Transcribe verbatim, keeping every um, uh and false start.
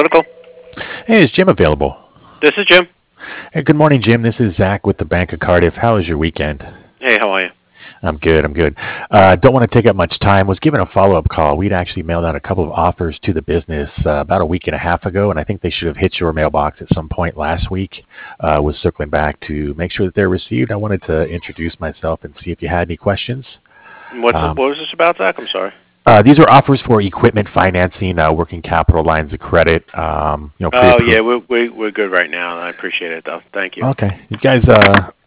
Political. Hey, is Jim available? This is Jim. Hey, good morning, Jim. This is Zach with the Bank of Cardiff. How was your weekend? Hey, how are you? I'm good. I'm good. Uh, don't want to take up much time. Was given a follow-up call. We'd actually mailed out a couple of offers to the business uh, about a week and a half ago, and I think they should have hit your mailbox at some point last week. Uh, was circling back to make sure that they're received. I wanted to introduce myself and see if you had any questions. What's Um, what was this about, Zach? I'm sorry. uh, these are offers for equipment financing, uh, working capital lines of credit. Um, you know, Oh yeah, pre-approved. we're we, we're good right now. I appreciate it though. Thank you. Okay, you guys. Uh,